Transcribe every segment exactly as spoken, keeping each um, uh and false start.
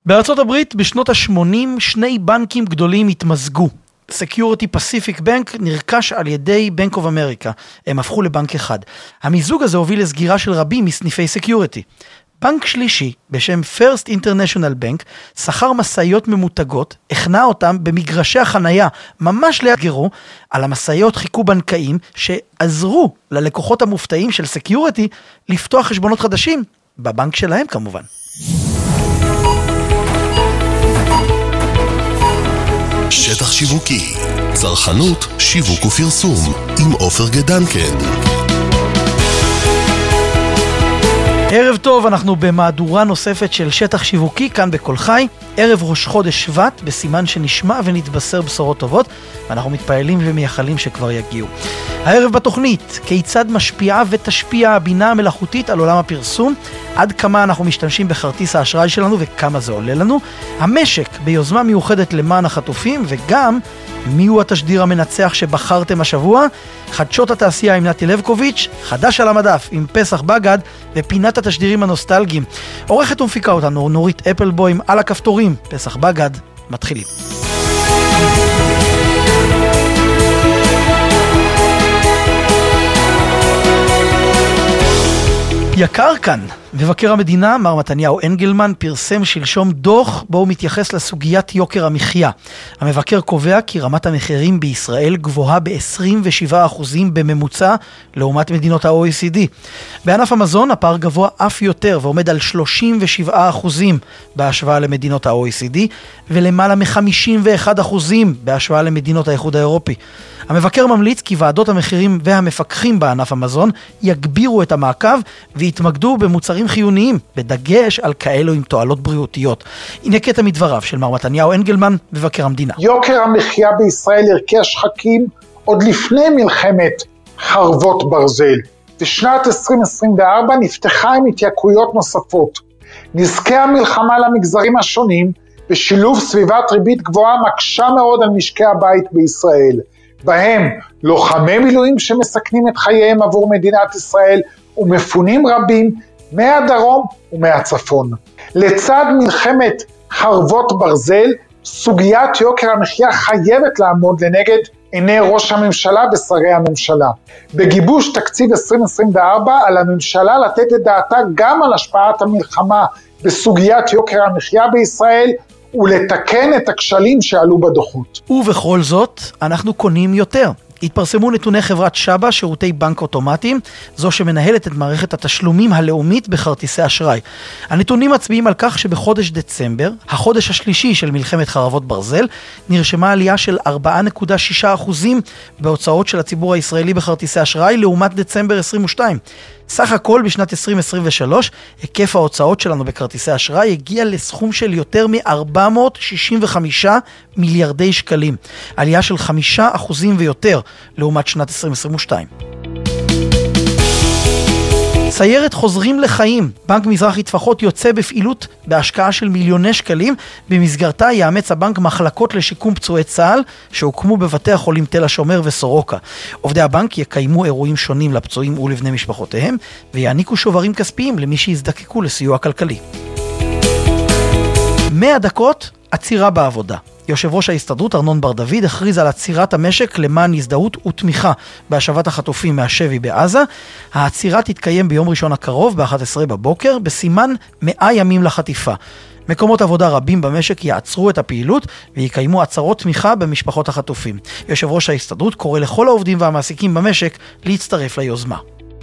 בארצות הברית בשנות ה-שמונים שני בנקים גדולים התמזגו. Security Pacific Bank נרכש על ידי Bank of America. הם הפכו לבנק אחד. המיזוג הזה הוביל לסגירה של רבים מסניפי Security. בנק שלישי בשם First International Bank שכר מסעיות ממותגות, הכנע אותם במגרשי החנייה, ממש ליד גרו. על המסעיות חיכו בנקאים שעזרו ללקוחות המופתעים של Security לפתוח חשבונות חדשים, בבנק שלהם כמובן. שטח שיווקי, צרכנות, שיווק ופרסום, עם עופר גדנקן. ערב טוב, אנחנו במהדורה נוספת של שטח שיווקי כאן בכל חי. ערב ראש חודש שבט, בסימן שנשמע ונתבשר בשורות טובות, ואנחנו מתפעלים ומייחלים שכבר יגיעו. הערב בתוכנית, כיצד משפיעה ותשפיע הבינה המלאכותית על עולם הפרסום, עד כמה אנחנו משתמשים בכרטיס האשראי שלנו וכמה זה עולה לנו, המשק ביוזמה מיוחדת למען החטופים, וגם מיהו התשדיר המנצח שבחרתם השבוע, חדשות התעשייה עם נתי לבקוביץ', חדש על המדף עם פסח בגד, ופינת התשדירים הנוסטלגיים. עורכת ומפיקה אותנו נורית אפלבוים, על הכפתורים, פסח בגד, מתחילים. יקר כאן. מבקר המדינה, מר מתניהו אנגלמן, פרסם שלשום דוח בו הוא מתייחס לסוגיית יוקר המחיה. המבקר קובע כי רמת המחירים בישראל גבוהה ב-עשרים ושבעה אחוז בממוצע לעומת מדינות ה-או אי סי די. בענף המזון הפער גבוה אף יותר ועומד על שלושים ושבעה אחוז בהשוואה למדינות ה-או אי סי די ולמעלה מ-חמישים ואחד אחוז בהשוואה למדינות האיחוד האירופי. המבקר ממליץ כי ועדות המחירים והמפקחים בענף המזון יגבירו את המעקב ויתמקדו במוצרים חיוניים, בדגש על כאלו עם תועלות בריאותיות. הנה קטע מדבריו של מר מתניהו אנגלמן, מבקר המדינה. יוקר המחיה בישראל הרקיע שחקים עוד לפני מלחמת חרבות ברזל. בשנת עשרים עשרים וארבע נפתחה עם התייקרויות נוספות. נזקי המלחמה למגזרים השונים, בשילוב סביבת ריבית גבוהה מקשה מאוד על משקי הבית בישראל. בהם לוחמי מילואים שמסכנים את חייהם עבור מדינת ישראל ומפונים רבים מהדרום ומהצפון. לצד מלחמת חרבות ברזל, סוגיית יוקר המחיה חייבת לעמוד לנגד עיני ראש הממשלה ושרי הממשלה. בגיבוש תקציב עשרים עשרים וארבע על הממשלה לתת את דעתה גם על השפעת המלחמה בסוגיית יוקר המחיה בישראל, ולתקן את הכשלים שעלו בדוחות. ובכל זאת, אנחנו קונים יותר. התפרסמו נתוני חברת שבה, שירותי בנק אוטומטיים, זו שמנהלת את מערכת התשלומים הלאומית בכרטיסי אשראי. הנתונים מצביעים על כך שבחודש דצמבר, החודש השלישי של מלחמת חרבות ברזל, נרשמה עלייה של ארבע נקודה שש אחוז בהוצאות של הציבור הישראלי בכרטיסי אשראי, לעומת דצמבר עשרים ושתיים. סך הכל בשנת עשרים עשרים ושלוש, היקף ההוצאות שלנו בכרטיסי אשראי הגיע לסכום של יותר מ-ארבע מאות שישים וחמישה מיליארדי שקלים. עלייה של חמישה אחוזים ויותר לעומת שנת עשרים עשרים ושתיים. סיירת חוזרים לחיים. בנק מזרחי טפחות יוצא בפעילות בהשקעה של מיליוני שקלים. במסגרתה יאמץ הבנק מחלקות לשיקום פצועי צה"ל שהוקמו בבתי החולים תל השומר וסורוקה. עובדי הבנק יקיימו אירועים שונים לפצועים ולבני משפחותיהם ויעניקו שוברים כספיים למי שיזדקקו לסיוע כלכלי. מאה דקות עצירה בעבודה. יושב ראש ההסתדרות ארנון בר דוד הכריז על עצירת המשק למען הזדהות ותמיכה בהשבת החטופים מהשבי בעזה. העצירה תתקיים ביום ראשון הקרוב ב-אחת עשרה בבוקר בסימן מאה ימים לחטיפה. מקומות עבודה רבים במשק יעצרו את הפעילות ויקיימו עצרות תמיכה במשפחות החטופים. יושב ראש ההסתדרות קורא לכל העובדים והמעסיקים במשק להצטרף ליוזמה.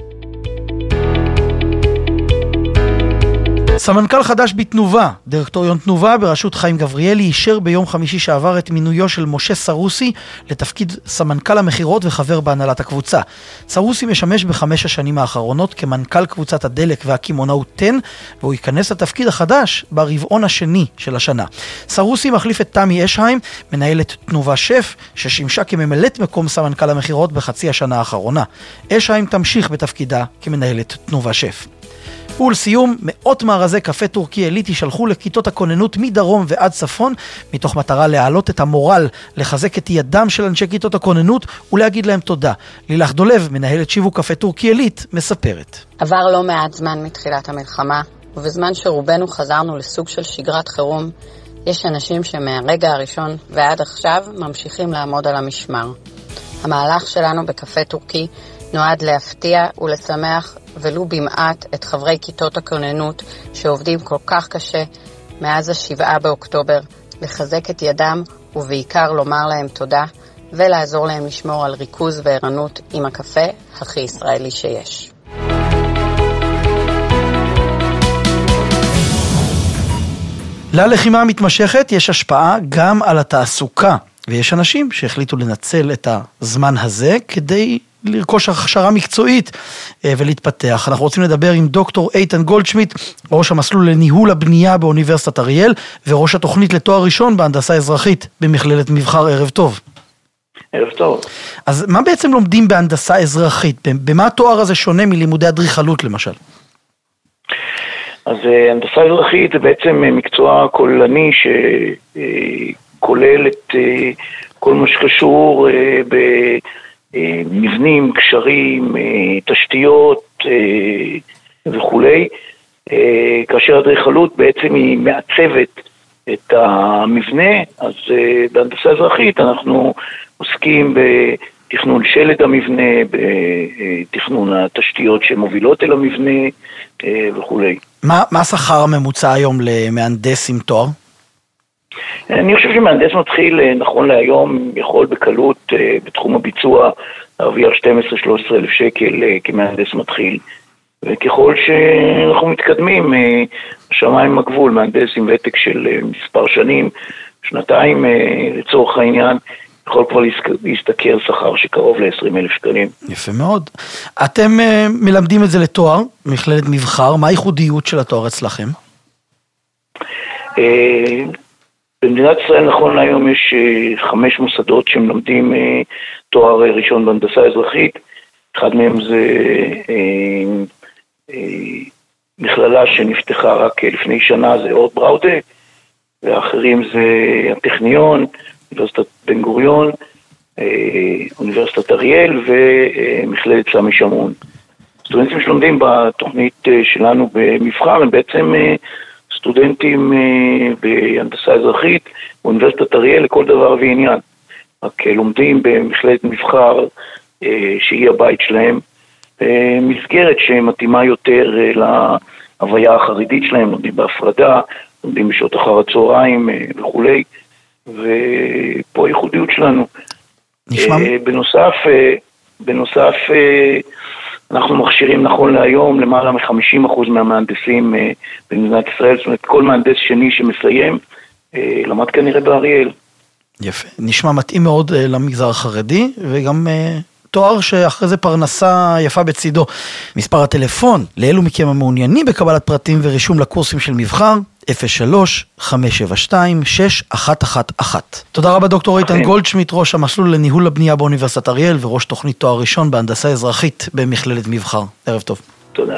סמנכ"ל חדש בתנובה, דירקטוריון תנובה בראשות חיים גבריאלי, אישר ביום חמישי שעבר את מינויו של משה סרוסי לתפקיד סמנכ"ל המחירות וחבר בהנהלת הקבוצה. סרוסי משמש בחמש השנים האחרונות כמנכ"ל קבוצת הדלק והקימונאות תן, והוא ייכנס לתפקיד החדש ברבעון השני של השנה. סרוסי מחליף את תמי אשהיים, מנהלת תנובה שף, ששימשה כממלאת מקום סמנכ"ל המחירות בחצי השנה האחרונה. אשהיים תמשיך בתפקידה כמנהלת תנובה שף. ולסיום, מאות מארזי קפה טורקי עילית יישלחו לכיתות הכוננות מדרום ועד צפון, מתוך מטרה להעלות את המורל, לחזק את ידם של אנשי כיתות הכוננות ולהגיד להם תודה. לילך דולב, מנהלת שיווק קפה טורקי עילית, מספרת. עבר לא מעט זמן מתחילת המלחמה, ובזמן שרובנו חזרנו לסוג של שגרת חירום, יש אנשים שמהרגע הראשון ועד עכשיו ממשיכים לעמוד על המשמר. המהלך שלנו בקפה טורקי נועד להפתיע ולשמח ולו במעט את חברי כיתות הכוננות שעובדים כל כך קשה מאז השבעה באוקטובר, לחזק את ידם ובעיקר לומר להם תודה ולעזור להם לשמור על ריכוז וערנות עם הקפה הכי ישראלי שיש. ללחימה המתמשכת יש השפעה גם על התעסוקה, ויש אנשים שהחליטו לנצל את הזמן הזה כדי לרכוש הכשרה מקצועית ולהתפתח. אנחנו רוצים לדבר עם דוקטור איתן גולדשמיט, ראש המסלול לניהול הבנייה באוניברסיטת אריאל, וראש התוכנית לתואר ראשון בהנדסה אזרחית במכללת מבחר. ערב טוב. ערב טוב. אז מה בעצם לומדים בהנדסה אזרחית? במה התואר הזה שונה מלימודי אדריכלות למשל? אז הנדסה אזרחית זה בעצם מקצוע כוללני שכולל את כל מה שקשור במבנים, קשרים, תשתיות וכולי, כאשר אדריכלות בעצם היא מעצבת את המבנה. אז בהנדסה אזרחית אנחנו עוסקים בתכנון שלד המבנה, בתכנון התשתיות שמובילות אל המבנה וכולי. מה, מה השכר הממוצע היום למהנדס עם תואר? אני חושב שמהנדס מתחיל, נכון להיום, יכול בקלות בתחום הביצוע להרוויח שתים עשרה שלוש עשרה אלף שקל כמהנדס מתחיל. וככל שאנחנו מתקדמים, השמיים הגבול, מהנדס עם ותק של מספר שנים, שנתיים לצורך העניין, יכול כבר להסתכל שכר שקרוב ל-עשרים אלף שקלים. יפה מאוד. אתם מלמדים את זה לתואר, מכללת מבחר, מה הייחודיות של התואר אצלכם? במדינת ישראל נכון להיום יש חמש מוסדות שמלמדים תואר ראשון בהנדסה אזרחית, אחד מהם זה מכללה שנפתחה רק לפני שנה, זה אורט בראודה, והאחרים זה הטכניון, אוניברסיטת בן גוריון, אוניברסיטת אריאל ומכללת סמי שמעון. סטודנטים שלומדים בתוכנית שלנו במבחר הם בעצם סטודנטים בהנדסה אזרחית, באוניברסיטת אריאל לכל דבר ועניין. רק לומדים במכללת מבחר שהיא הבית שלהם, מסגרת שמתאימה יותר להוויה החרדית שלהם, לומדים בהפרדה, לומדים בשעות אחר הצהריים וכולי. ופה הייחודיות שלנו. נשמע... בנוסף, בנוסף, אנחנו מכשירים נכון להיום למעלה מ-חמישים אחוז מהמהנדסים במדינת ישראל, זאת אומרת כל מהנדס שני שמסיים למד כנראה באריאל. יפה, נשמע מתאים מאוד למגזר החרדי, וגם תואר שאחרי זה פרנסה יפה בצידו. מספר הטלפון לאלו מכם המעוניינים בקבלת פרטים ורישום לקורסים של מבחר, אפס שלוש חמש שבע שתיים שש אחת אחת אחת. תודה רבה דוקטור איתן גולדשמיט, ראש המסלול לניהול הבנייה באוניברסיטת אריאל וראש תוכנית תואר ראשון בהנדסה אזרחית במכללת מבחר. ערב טוב. תודה.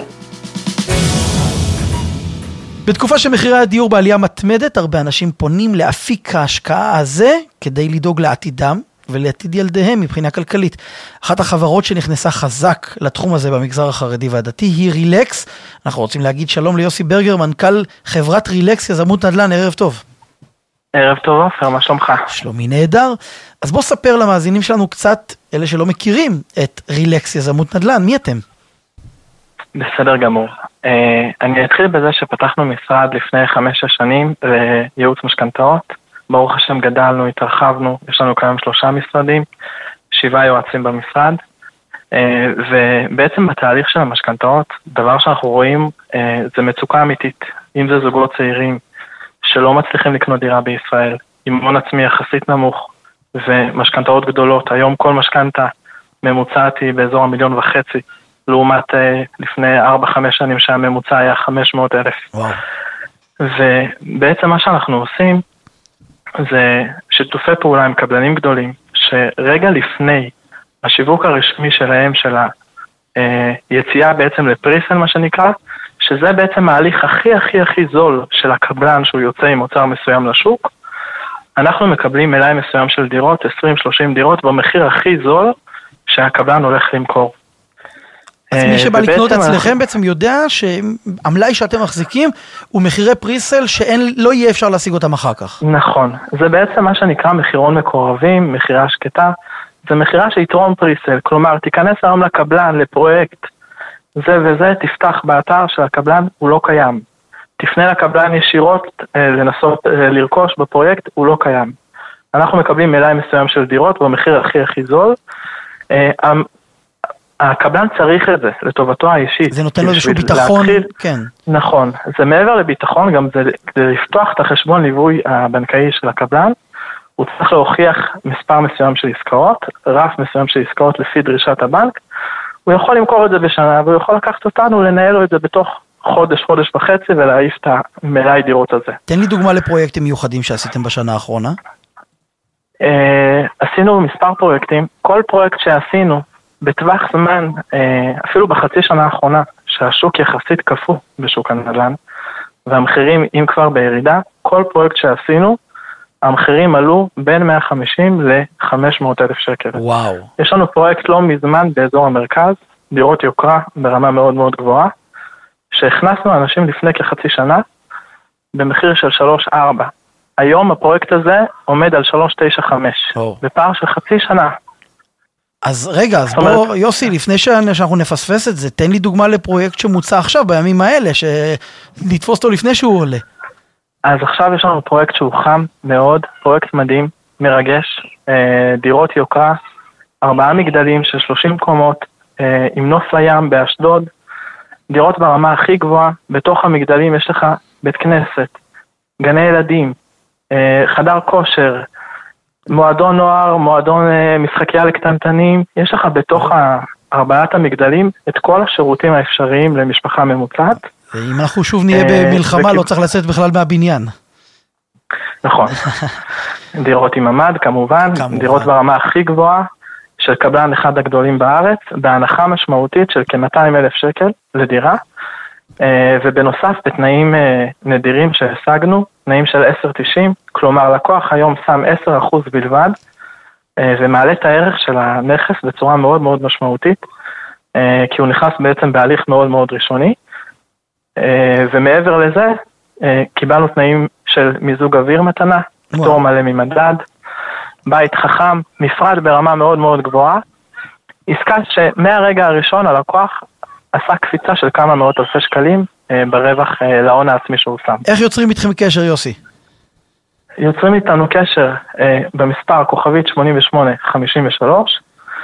בתקופה שמחירי הדיור בעלייה מתמדת, הרבה אנשים פונים לאפיק ההשקעה הזה כדי לדאוג לעתידם ולעתיד ילדיהם מבחינה כלכלית. אחת החברות שנכנסה חזק לתחום הזה במגזר החרדי והדתי היא רילקס. אנחנו רוצים להגיד שלום ליוסי ברגר, מנכ"ל חברת רילקס יזמות נדל"ן. ערב טוב. ערב טוב עופר, מה שלומך? שלומי נהדר. אז בוא ספר למאזינים שלנו קצת, אלה שלא מכירים את רילקס יזמות נדל"ן, מי אתם? בסדר גמור. אני אתחיל בזה שפתחנו משרד לפני חמש שנים לייעוץ משכנתאות. ברוך השם גדלנו, התרחבנו, יש לנו כיום שלושה משרדים, שבעה יועצים במשרד, ובעצם בתהליך של המשכנתאות, דבר שאנחנו רואים זה מצוקה אמיתית, אם זה זוגות צעירים שלא מצליחים לקנות דירה בישראל, עם הון עצמי יחסית נמוך, ומשכנתאות גדולות, היום כל משכנתה ממוצעת היא באזור המיליון וחצי, לעומת לפני ארבע חמש שנים שהממוצע היה חמש מאות אלף. וואו. ובעצם מה שאנחנו עושים, זה שיתופי פעולה עם קבלנים גדולים, שרגע לפני השיווק הרשמי שלהם, של היציאה בעצם לפריסל מה שנקרא, שזה בעצם ההליך הכי הכי הכי זול של הקבלן שהוא יוצא עם מוצר מסוים לשוק, אנחנו מקבלים מלאי מסוים של דירות, עשרים שלושים דירות, במחיר הכי זול שהקבלן הולך למכור. אז מי שבא לקנות אצלכם בעצם יודע שהמלאי שאתם מחזיקים הוא מחירי פריסל שלא יהיה אפשר להשיג אותם אחר כך. נכון, זה בעצם מה שנקרא מחירון מקורבים, מחירה שקטה, זה מחירה שיתרום פריסל, כלומר תיכנס היום לקבלן, לפרויקט, זה וזה, תפתח באתר של הקבלן, הוא לא קיים. תפנה לקבלן ישירות לנסות לרכוש בפרויקט, הוא לא קיים. אנחנו מקבלים מלאי מסוים של דירות במחיר הכי הכי זול, הקבלן צריך את זה, לטובתו האישית. זה נותן לו איזשהו ביטחון, כן. נכון, זה מעבר לביטחון, גם זה כדי לפתוח את החשבון ליווי הבנקאי של הקבלן, הוא צריך להוכיח מספר מסוים של עסקאות, רף מסוים של עסקאות לפי דרישת הבנק, הוא יכול למכור את זה בשנה, והוא יכול לקחת אותנו, לנהל לו את זה בתוך חודש, חודש וחצי, ולהעיף את המלאי דירות הזה. תן לי דוגמה לפרויקטים מיוחדים שעשיתם בשנה האחרונה. עשינו מספר פרויקטים, כל פרויקט שעשינו, בטווח זמן, אפילו בחצי שנה האחרונה, שהשוק יחסית קפוא בשוק הנדל"ן, והמחירים, אם כבר בירידה, כל פרויקט שעשינו, המחירים עלו בין מאה וחמישים ל-חמש מאות אלף שקל. וואו. יש לנו פרויקט לא מזמן באזור המרכז, דירות יוקרה ברמה מאוד מאוד גבוהה, שהכנסנו אנשים לפני כחצי שנה, במחיר של שלוש ארבע. היום הפרויקט הזה עומד על שלוש תשע חמש, בפער של חצי שנה. אז רגע, אז בוא, יוסי, לפני שאנחנו נפספס את זה, תן לי דוגמה לפרויקט שמוצע עכשיו, בימים האלה, שנתפוס אותו לפני שהוא עולה. אז עכשיו יש לנו פרויקט שהוא חם מאוד, פרויקט מדהים, מרגש, דירות יוקרה, ארבעה מגדלים של שלושים קומות, עם נוף לים באשדוד, דירות ברמה הכי גבוהה, בתוך המגדלים יש לך בית כנסת, גני ילדים, חדר כושר, מועדון נוער, מועדון משחקיה לקטנטנים, יש לך בתוך ארבעת המגדלים את כל השירותים האפשריים למשפחה ממוצעת. אם אנחנו שוב נהיה במלחמה, לא צריך לצאת בכלל מהבניין. נכון. דירות עם ממ"ד, כמובן, דירות ברמה הכי גבוהה, של קבלן אחד הגדולים בארץ, בהנחה משמעותית של כ-מאתיים אלף שקל לדירה, ובנוסף בתנאים נדירים שהשגנו, תנאים של עשר תשעים, כלומר לקוח היום שם עשרה אחוז בלבד, ומעלה את הערך של הנכס בצורה מאוד מאוד משמעותית, כי הוא נכנס בעצם בהליך מאוד מאוד ראשוני, ומעבר לזה, קיבלנו תנאים של מיזוג אוויר מתנה, פטור מלא ממדד, בית חכם, מפרד ברמה מאוד מאוד גבוהה, עסקה שמהרגע הראשון הלקוח עשה קפיצה של כמה מאות אלפי שקלים ברווח להון העצמי שהוא שם. איך יוצרים איתכם קשר, יוסי? יוצרים איתנו קשר במספר כוכבית שמונים ושמונה חמישים ושלוש,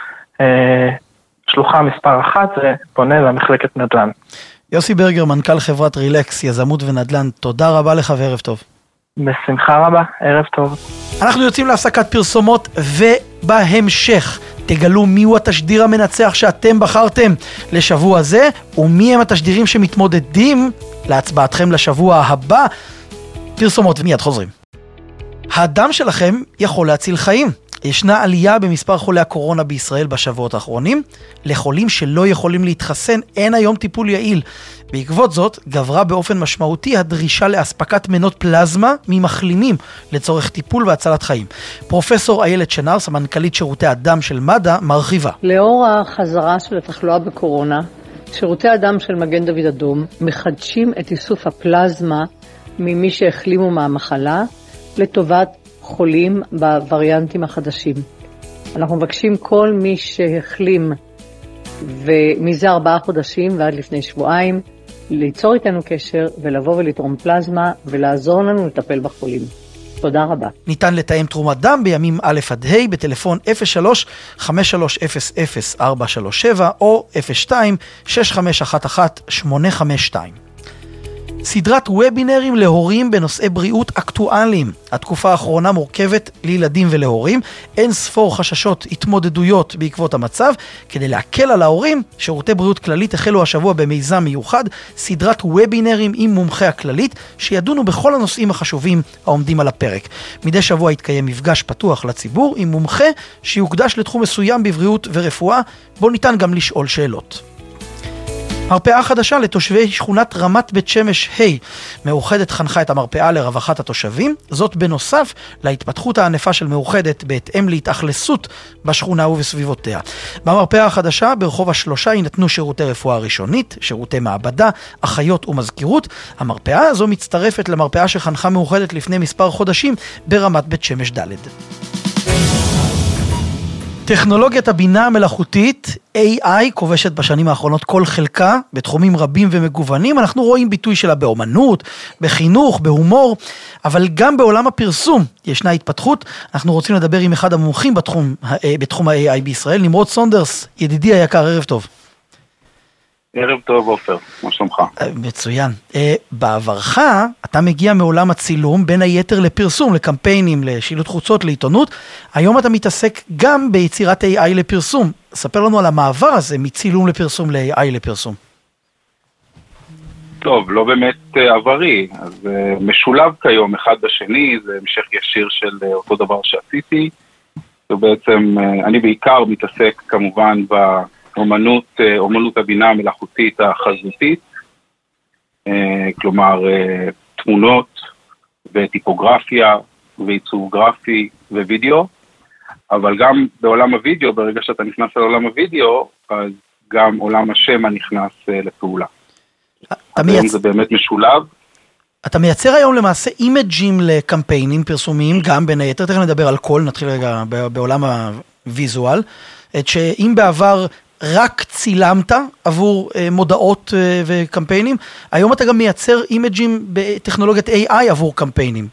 שלוחה מספר אחת, זה פונה למחלקת נדל"ן. יוסי ברגר, מנכ"ל חברת רילקס, יזמות ונדל"ן, תודה רבה לך וערב טוב. בשמחה רבה, ערב טוב. אנחנו יוצאים להפסקת פרסומות, ובהמשך תגלו מיהו התשדיר המנצח שאתם בחרתם לשבוע זה, ומי הם התשדירים שמתמודדים להצבעתכם לשבוע הבא. פרסומות ומיד חוזרים. הדם שלכם יכול להציל חיים. ישנה עלייה במספר חולי הקורונה בישראל בשבועות האחרונים. לחולים שלא יכולים להתחסן אין היום טיפול יעיל. בעקבות זאת גברה באופן משמעותי הדרישה לאספקת מנות פלזמה ממחלימים לצורך טיפול והצלת חיים. פרופסור איילת שנר, סמנכ"לית שירותי הדם של מד"א, מרחיבה. לאור החזרה של התחלואה בקורונה, שירותי הדם של מגן דוד אדום מחדשים את איסוף הפלזמה ממי שהחלימו מהמחלה לטובת חולים בווריאנטים החדשים. אנחנו מבקשים כל מי שהחלים ומזה ארבעה חודשים ועד לפני שבועיים ליצור איתנו קשר ולבוא ולתרום פלזמה ולעזור לנו לטפל בחולים. תודה רבה. ניתן לתאם תרומת דם בימים א' עד ה' בטלפון אפס שלוש חמש שלוש אפס אפס ארבע שלוש שבע או אפס שתיים שש חמש אחת אחת שמונה חמש שתיים. סדרת וובינרים להורים בנושאי בריאות אקטואליים. התקופה האחרונה מורכבת לילדים ולהורים. אין ספור חששות, התמודדויות בעקבות המצב. כדי להקל על ההורים, שירותי בריאות כללית החלו השבוע במיזם מיוחד, סדרת וובינרים עם מומחי הכללית, שידונו בכל הנושאים החשובים העומדים על הפרק. מדי שבוע יתקיים מפגש פתוח לציבור עם מומחה שיוקדש לתחום מסוים בבריאות ורפואה, בו ניתן גם לשאול שאלות. מרפאה חדשה לתושבי שכונת רמת בית שמש ה' מאוחדת חנכה את המרפאה לרווחת התושבים, זאת בנוסף להתפתחות הענפה של מאוחדת בהתאם להתאכלסות בשכונה ובסביבותיה. במרפאה החדשה ברחוב השלושה יינתנו שירותי רפואה ראשונית, שירותי מעבדה, אחיות ומזכירות. המרפאה הזו מצטרפת למרפאה שחנכה מאוחדת לפני מספר חודשים ברמת בית שמש ד'. טכנולוגיית הבינה המלאכותית, איי איי, כובשת בשנים האחרונות כל חלקה, בתחומים רבים ומגוונים. אנחנו רואים ביטוי שלה באומנות, בחינוך, בהומור, אבל גם בעולם הפרסום ישנה התפתחות. אנחנו רוצים לדבר עם אחד המומחים בתחום, בתחום ה-איי איי בישראל, נמרוד סונדרס, ידידי היקר, ערב טוב. ערב טוב, עופר, מה שלומך? מצוין. בעברך, אתה מגיע מעולם הצילום, בין היתר לפרסום, לקמפיינים, לשילוט חוצות, לעיתונות. היום אתה מתעסק גם ביצירת איי איי לפרסום. ספר לנו על המעבר הזה מצילום לפרסום ל-איי איי לפרסום. טוב, לא באמת עברי. אז משולב כיום אחד בשני, זה המשך ישיר של אותו דבר שעשיתי. ובעצם אני בעיקר מתעסק כמובן ב... אומנות, אומנות הבינה המלאכותית החזותית, כלומר תמונות וטיפוגרפיה ועיצוב גרפי ווידאו, אבל גם בעולם הוידאו, ברגע שאתה נכנס לעולם הוידאו, אז גם עולם השם נכנס לפעולה. היום זה באמת משולב. אתה מייצר היום למעשה אימג'ים לקמפיינים פרסומיים, גם בין היתר, תכף נדבר על כל, נתחיל רגע בעולם הוויזואל, את שאם בעבר רק צילמת עבור אה, מודעות אה, וקמפיינים, היום אתה גם מייצר אימג'ים בטכנולוגיית איי איי עבור קמפיינים.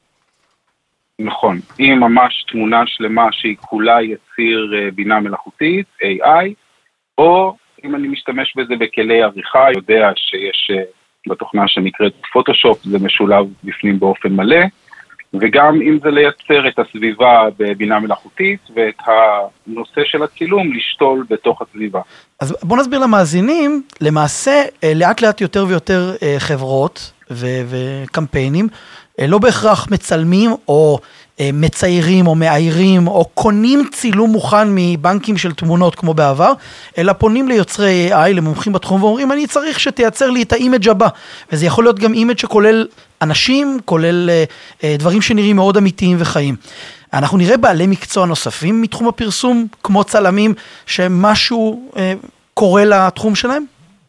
נכון, היא ממש תמונה שלמה שהיא כולה יציר אה, בינה מלאכותית, איי איי, או אם אני משתמש בזה בכלי עריכה, יודע שיש אה, בתוכנה שנקראת פוטושופ, זה משולב בפנים באופן מלא, וגם אם זה לייצר את הסביבה בבינה מלאכותית, ואת הנושא של הצילום לשתול בתוך הסביבה. אז בוא נסביר למאזינים, למעשה לאט לאט יותר ויותר חברות ו- וקמפיינים, לא בהכרח מצלמים או מציירים או מאיירים או קונים צילום מוכן מבנקים של תמונות כמו בעבר, אלא פונים ליוצרי איי איי, למומחים בתחום, ואומרים אני צריך שתייצר לי את האימג' הבא, וזה יכול להיות גם אימג' שכולל אנשים, כולל אה, דברים שנראים מאוד אמיתיים וחיים. אנחנו נראה בעלי מקצוע נוספים מתחום הפרסום, כמו צלמים, שמשהו אה, קורה לתחום שלהם?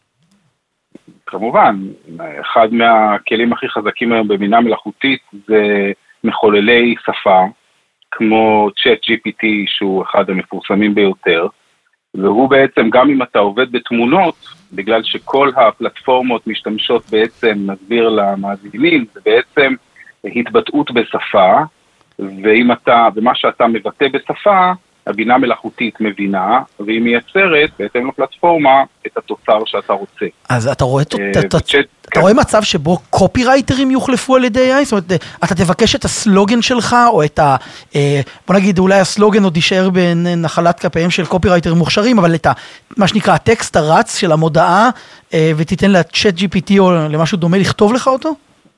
כמובן, אחד מהכלים הכי חזקים היום בבינה מלאכותית זה מחוללי שפה, כמו צ'אט ג'י פי טי שהוא אחד המפורסמים ביותר, והוא בעצם גם אם אתה עובד בתמונות, בגלל שכל הפלטפורמות משתמשות בעצם, נסביר למאזינים, זה בעצם התבטאות בשפה, ואם אתה, ומה שאתה מבטא בשפה, הבינה מלאכותית מבינה, והיא מייצרת בהתאם לפלטפורמה את התוצר שאתה רוצה. אז אתה רואה, אתה רואה מצב שבו קופירייטרים יוחלפו על ידי איי איי? זאת אומרת, אתה תבקש את הסלוגן שלך, או את ה... בוא נגיד, אולי הסלוגן עוד יישאר בנחלת כפיהם של קופירייטרים מוכשרים, אבל את מה שנקרא הטקסט הרץ של המודעה, ותיתן לצ'אט ג'י פי טי או למשהו דומה לכתוב לך אותו?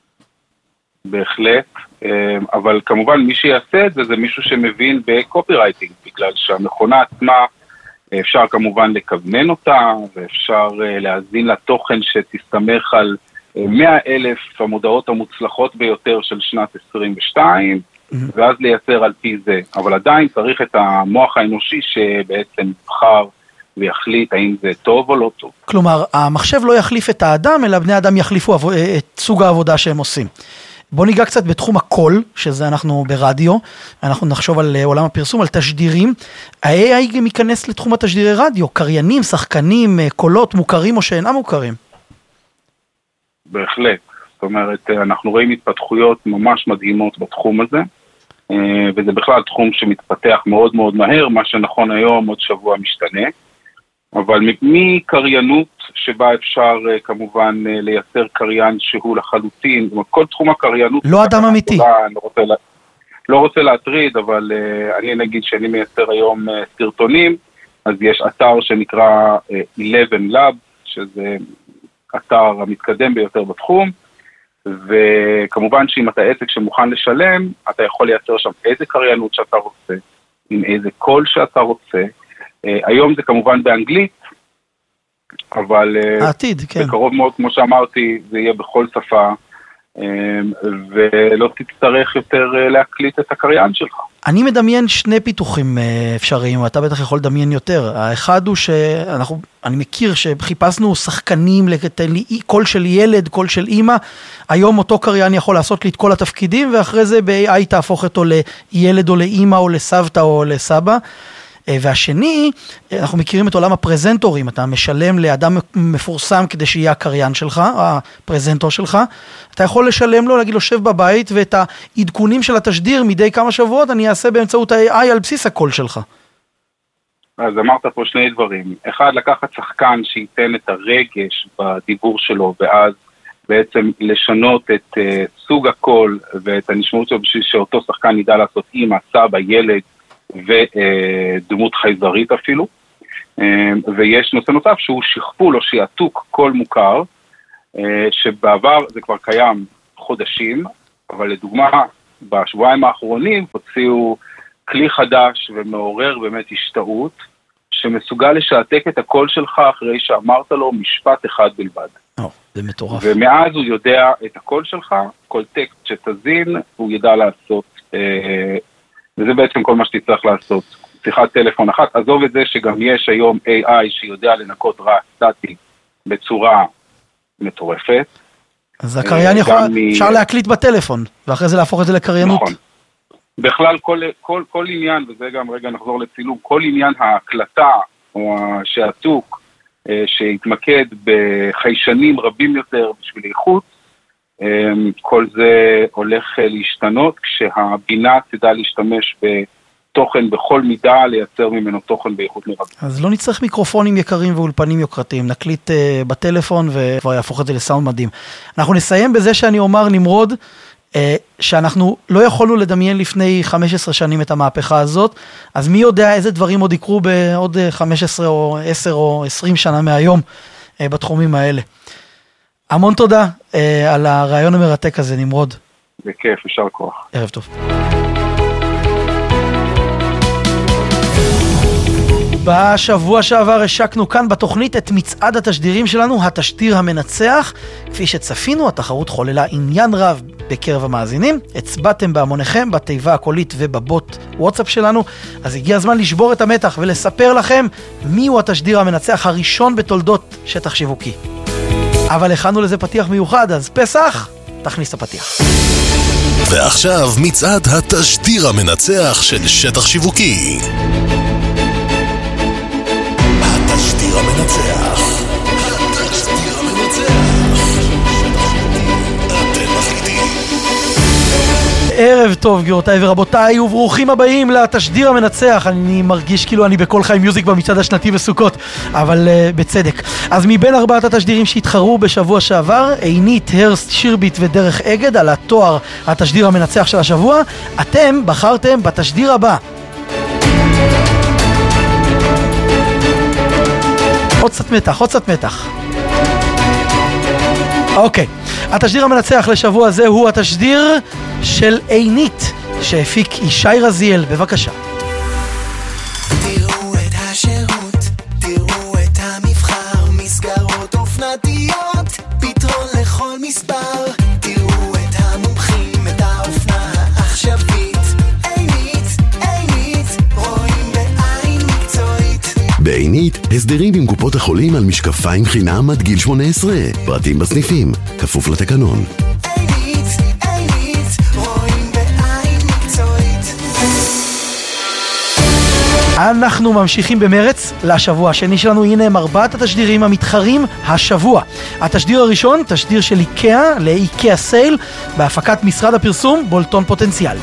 בהחלט. אבל כמובן מי שיעשה את זה זה מישהו שמבין בקופירייטינג, בגלל שהמכונה עצמה אפשר כמובן לכוונן אותה, ואפשר להזין לתוכן שתסתמך על מאה אלף המודעות המוצלחות ביותר של שנת עשרים ושתיים, ואז לייצר על פי זה. אבל עדיין צריך את המוח האנושי שבעצם יבחר ויחליט האם זה טוב או לא טוב. כלומר, המחשב לא יחליף את האדם, אלא בני אדם יחליפו את סוג העבודה שהם עושים. בוא ניגע קצת בתחום הקול, שזה אנחנו ברדיו, אנחנו נחשוב על עולם הפרסום, על תשדירים. ה-איי איי גם ייכנס לתחום התשדירי רדיו, קריינים, שחקנים, קולות, מוכרים או שאינם מוכרים. בהחלט. זאת אומרת, אנחנו רואים התפתחויות ממש מדהימות בתחום הזה, וזה בכלל תחום שמתפתח מאוד מאוד מהר, מה שנכון היום עוד שבוע משתנה. אבל מקריינות שבה אפשר כמובן לייצר קריין שהוא לחלוטין, זאת אומרת, כל תחום הקריינות... לא אדם אמיתי. אני לא רוצה, לה, לא רוצה להטריד, אבל uh, אני נגיד שאני מייצר היום uh, סרטונים, אז יש אתר שנקרא uh, אחת עשר Lab, שזה אתר המתקדם ביותר בתחום, וכמובן שאם אתה עסק שמוכן לשלם, אתה יכול לייצר שם איזה קריינות שאתה רוצה, עם איזה קול שאתה רוצה, Uh, היום זה כמובן באנגלית, אבל העתיד, כן. בקרוב מאוד, כמו שאמרתי, זה יהיה בכל שפה, ולא תצטרך יותר להקליט את הקריין שלך. אני מדמיין שני פיתוחים אפשריים, ואתה בטח יכול לדמיין יותר. האחד הוא שאנחנו, אני מכיר שחיפשנו שחקנים לקול של ילד, קול של אמא, היום אותו קריין יכול לעשות לי את כל התפקידים, ואחרי זה ב-איי איי תהפוך אותו לילד או לאמא או לסבתא או לסבא. והשני, אנחנו מכירים את עולם הפרזנטורים, אתה משלם לאדם מפורסם כדי שיהיה הקריין שלך, הפרזנטור שלך, אתה יכול לשלם לו, להגיד לו שב בבית, ואת העדכונים של התשדיר מדי כמה שבועות אני אעשה באמצעות ה-איי איי על בסיס הקול שלך. אז אמרת פה שני דברים, אחד לקחת שחקן שייתן את הרגש בדיבור שלו, ואז בעצם לשנות את uh, סוג הקול ואת הנשמעות שלו, בשביל שאותו שחקן ידע לעשות אמא, סבא, ילד, ודמות חייזרית אפילו, ויש נושא נוסף שהוא שכפול או שיעתוק קול מוכר, שבעבר זה כבר קיים חודשים, אבל לדוגמה בשבועיים האחרונים הוציאו כלי חדש ומעורר באמת השתאות, שמסוגל לשעתק את הקול שלך אחרי שאמרת לו משפט אחד בלבד. או, זה מטורף. ומאז הוא יודע את הקול שלך, כל טקסט שתזין, הוא ידע לעשות אה, וזה בעצם כל מה שתצטרך לעשות. שיחת טלפון אחת, עזוב את זה שגם יש היום איי איי שיודע לנקות רעש סטטי בצורה מטורפת. אז הקריין יכול, אפשר להקליט בטלפון, ואחרי זה להפוך את זה לקריינות. נכון. בכלל כל, כל, כל עניין, וזה גם רגע נחזור לצילום, כל עניין ההקלטה או השעתוק שהתמקד בחיישנים רבים יותר בשביל איכות, כל זה הולך להשתנות כשהבינה תדע להשתמש בתוכן בכל מידה, לייצר ממנו תוכן באיכות מרבית. אז לא נצטרך מיקרופונים יקרים ואולפנים יוקרתיים, נקליט uh, בטלפון וכבר יהפוך את זה לסאונד מדהים. אנחנו נסיים בזה שאני אומר, נמרוד, uh, שאנחנו לא יכולנו לדמיין לפני חמש עשרה שנים את המהפכה הזאת, אז מי יודע איזה דברים עוד יקרו בעוד חמש עשרה או עשר או עשרים שנה מהיום uh, בתחומים האלה. המון תודה אה, על הרעיון המרתק הזה, נמרוד. בכיף, יישר כוח. ערב טוב. בשבוע שעבר השקנו כאן בתוכנית את מצעד התשדירים שלנו, התשדיר המנצח. כפי שצפינו, התחרות חוללה עניין רב בקרב המאזינים. הצבעתם בהמוניכם, בתיבה הקולית ובבוט וואטסאפ שלנו. אז הגיע הזמן לשבור את המתח ולספר לכם מיהו התשדיר המנצח הראשון בתולדות שטח שיווקי. אבל הכנו לזה פתיח מיוחד, אז פסח, תכניס את הפתיח. ועכשיו מצעד התשדיר המנצח של שטח שיווקי. התשדיר המנצח. התשדיר המנצח. אתם מחליטים. ערב טוב גבירותיי ורבותיי, וברוכים הבאים לתשדיר המנצח. אני מרגיש כאילו אני בכל חי מיוזיק במצעד השנתי בסוכות, אבל uh, בצדק. אז מבין ארבעת התשדירים שהתחרו בשבוע שעבר, עינית, הרסט, שירביט ודרך אגד, על התואר התשדיר המנצח של השבוע, אתם בחרתם בתשדיר הבא. עוד קצת מתח, עוד קצת מתח. אוקיי, התשדיר המנצח לשבוע הזה הוא התשדיר של עינית, שהפיק ישי רזיאל. בבקשה. תראו את השירות, תראו את המבחר, מסגרות אופנתיות, פתרון לכל מספר. תראו את המומחים, את האופנה העכשווית. עינית, עינית, רואים בעין מקצועית. בעינית, הסדרים עם קופות החולים על משקפיים חינם עד גיל שמונה עשרה. פרטים בסניפים, כפוף לתקנון. אנחנו ממשיכים במרץ לשבוע השני שלנו. הנה הם ארבעת התשדירים המתחרים השבוע. התשדיר הראשון, תשדיר של איקאה לאיקאה סייל, בהפקת משרד הפרסום בולטון פוטנציאל.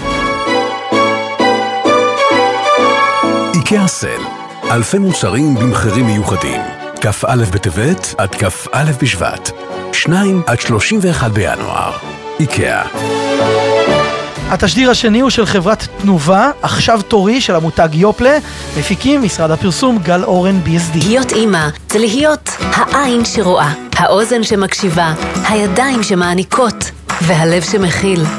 איקאה סייל, אלפי מוצרים במחירים מיוחדים. כף א' בטבת עד כף א' בשבט, שניים עד שלושים ואחד בינואר. איקאה. התשדיר השני הוא של חברת תנובה, עכשיו תורי של המותג יופלה, מפיקים משרד הפרסום גל אורן בי אס די. להיות אימא זה להיות העין שרואה, האוזן שמקשיבה, הידיים שמעניקות והלב שמכיל.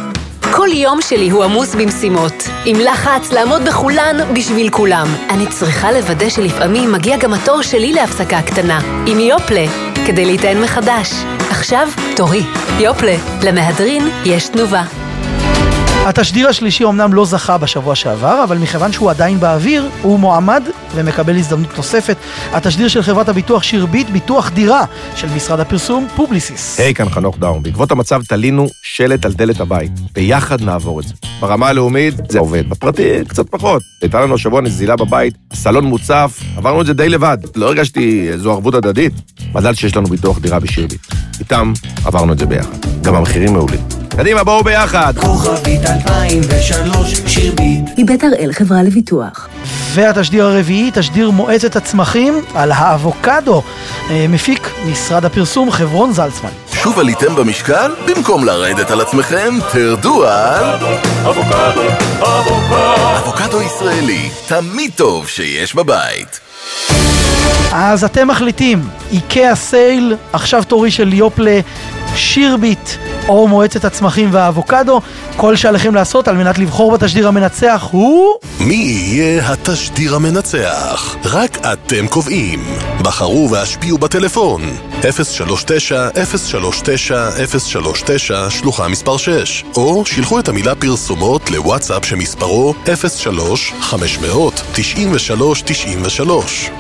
כל יום שלי הוא עמוס במשימות, עם לחץ לעמוד בכולן בשביל כולם. אני צריכה לוודא שלפעמים מגיע גם התור שלי להפסקה קטנה, עם יופלה, כדי להיטען מחדש. עכשיו תורי, יופלה, למהדרין יש תנובה. התשדיר השלישי אומנם לא זכה בשבוע שעבר, אבל מכיוון שהוא עדיין באוויר, הוא מועמד ומקבל הזדמנות נוספת. התשדיר של חברת הביטוח שירביט, ביטוח דירה של משרד הפרסום פובליסיס. היי, כאן חנוך דאום. בעקבות המצב תלינו שלט על דלת הבית. ביחד נעבור את זה. ברמה הלאומית זה עובד, בפרטי קצת פחות. הייתה לנו השבוע נזילה בבית, הסלון מוצף, עברנו את זה די לבד. לא הרגשתי איזו ערבות הדדית. מזל שיש לנו ביטוח דירה בשירביט. איתם עברנו את זה ביחד. גם המחירים מעולים. קדימה, בואו ביחד. כוכבית אלפיים ושלוש שירביט. מבית הראל חברה לביטוח. והתשדיר הרביעי, תשדיר מועצת הצמחים על האבוקדו, מפיק משרד הפרסום חברון זלצמן. שוב עליתם במשקל? במקום לרדת על עצמכם, תרדו על... אבוקדו, אבוקדו. אבוקדו ישראלי, תמיד טוב שיש בבית. אז אתם מחליטים, איקאה סייל, עכשיו תורי של יופלה, שירביט או מועצת הצמחים והאבוקדו. כל שעליכם לעשות על מנת לבחור בתשדיר המנצח הוא... מי יהיה התשדיר המנצח? רק אתם קובעים. בחרו והשפיעו בטלפון אפס שלוש תשע אפס שלוש תשע אפס שלוש תשע שלוחה מספר שש, או שילחו את המילה פרסומות לוואטסאפ שמספרו אפס שלוש חמש מאות תשעים ושלוש תשעים ושלוש.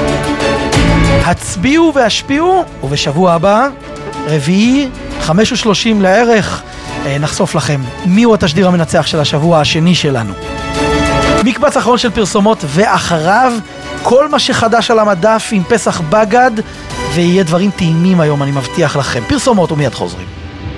הצביעו והשפיעו, ובשבוע הבא, רביעי, חמש ושלושים לערך, נחשוף לכם מיהו התשדיר המנצח של השבוע השני שלנו. מקבץ אחרון של פרסומות ואחריו כל מה שחדש על המדף עם פסח בגד, ויהיה דברים טעימים היום, אני מבטיח לכם. פרסומות ומיד חוזרים.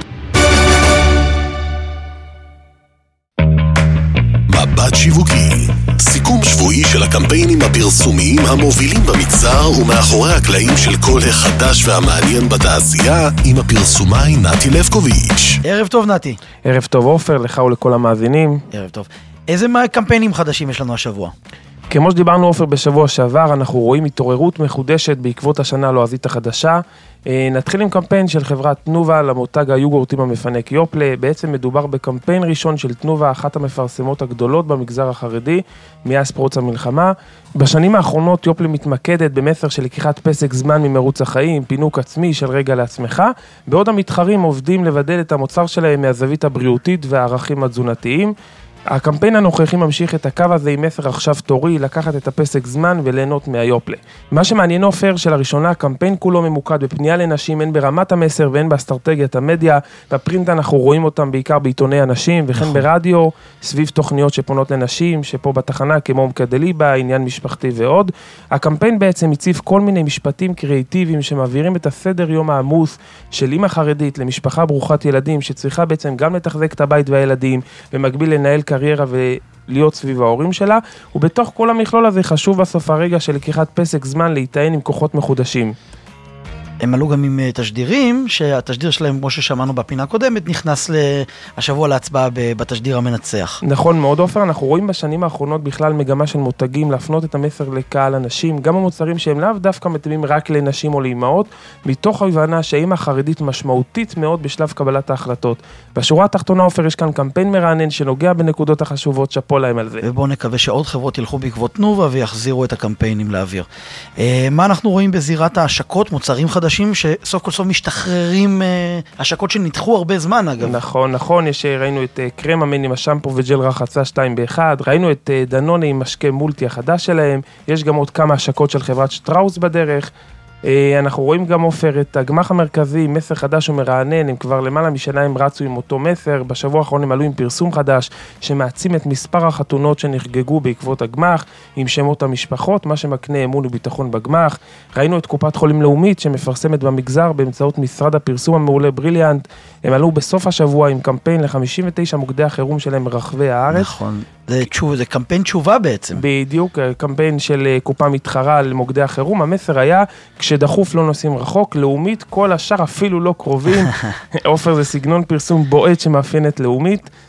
מבט שיווקי, סיכום שבועי של הקמפיינים הפרסומיים המובילים במגזר ומאחורי הקלעים של כל החדש והמעניין בתעשייה, עם הפרסומאי נתי לבקוביץ'. ערב טוב נתי. ערב טוב עופר, לך ולכל המאזינים. ערב טוב. איזה קמפיינים חדשים יש לנו השבוע? כמו שדיברנו עופר בשבוע שעבר, אנחנו רואים התעוררות מחודשת בעקבות השנה הלועזית החדשה. נתחיל עם קמפיין של חברת תנובה למותג היוגורטים המפנק יופלה. בעצם מדובר בקמפיין ראשון של תנובה, אחת המפרסמות הגדולות במגזר החרדי מאז פרוץ המלחמה. בשנים האחרונות יופלה מתמקדת במסר של לקיחת פסק זמן ממרוץ החיים, פינוק עצמי של רגע לעצמך, בעוד המתחרים עובדים לבדל את המוצר שלהם מהזווית הבריאותית והערכים התזונתיים. הקמפיין הנוכחי ממשיך את הקו הזה עם מסר עכשיו תורי, לקחת את הפסק זמן וליהנות מהיופלה. מה שמעניין עופר, שלראשונה הקמפיין כולו ממוקד בפנייה לנשים, הן ברמת המסר והן באסטרטגיית המדיה. בפרינט אנחנו רואים אותם בעיקר בעיתוני הנשים, וכן ברדיו, סביב תוכניות שפונות לנשים, שפה בתחנה כמו מקדליבה, עניין משפחתי ועוד. הקמפיין בעצם הציף כל מיני משפטים קריאטיביים שמעבירים את הסדר יום העמוס של אמא חרדית למשפחה ברוכת ילדים, שצריכה בעצם גם לתחזק את הבית והילדים, במקביל לנהל קריירה ולהיות סביב ההורים שלה, ובתוך כל המכלול הזה חשוב בסוף הרגע של לקיחת פסק זמן להיטען עם כוחות מחודשים. הם עלו גם עם תשדירים, שהתשדיר שלהם, כמו ששמענו בפינה הקודמת, נכנס השבוע להצבעה בתשדיר המנצח. נכון מאוד עופר, אנחנו רואים בשנים האחרונות בכלל מגמה של מותגים להפנות את המסר לקהל אנשים, גם המוצרים שהם לאו דווקא מתאימים רק לנשים או לאימהות, מתוך ההבנה שהאימא החרדית משמעותית מאוד בשלב קבלת ההחלטות. בשורה התחתונה עופר, יש כאן קמפיין מרענן שנוגע בנקודות החשובות, שפו להם על זה. ובואו נקווה שעוד חברות ילכו בעקבות תנובה ויחזירו את הקמפיינים לאוויר. מה אנחנו רואים בזירת ההשקות, מוצרים חדשים שסוף כל סוף משתחררים, השקות שנדחו הרבה זמן אגב. נכון, נכון, יש, ראינו את קרם אמן עם השמפו וג'ל רחצה שתיים באחד, ראינו את דנונה עם משקה מולטי החדש שלהם, יש גם עוד כמה השקות של חברת שטראוס בדרך. אנחנו רואים גם עופר את הגמח המרכזי, מסר חדש ומרענן, הם כבר למעלה משנה הם רצו עם אותו מסר, בשבוע האחרון הם עלו עם פרסום חדש שמעצים את מספר החתונות שנחגגו בעקבות הגמח, עם שמות המשפחות, מה שמקנה אמון וביטחון בגמח. ראינו את קופת חולים לאומית שמפרסמת במגזר באמצעות משרד הפרסום המעולה בריליאנט, הם עלו בסוף השבוע עם קמפיין ל-חמישים ותשע מוקדי החירום שלהם ברחבי הארץ. נכון. זה, תשוב, זה קמפיין תשובה בעצם. בדיוק, קמפיין של קופה מתחרה על מוקדי החירום. המסר היה, כשדחוף לא נוסעים רחוק, לאומית, כל השאר אפילו לא קרובים. עופר זה סגנון פרסום בועט שמאפיין את לאומית.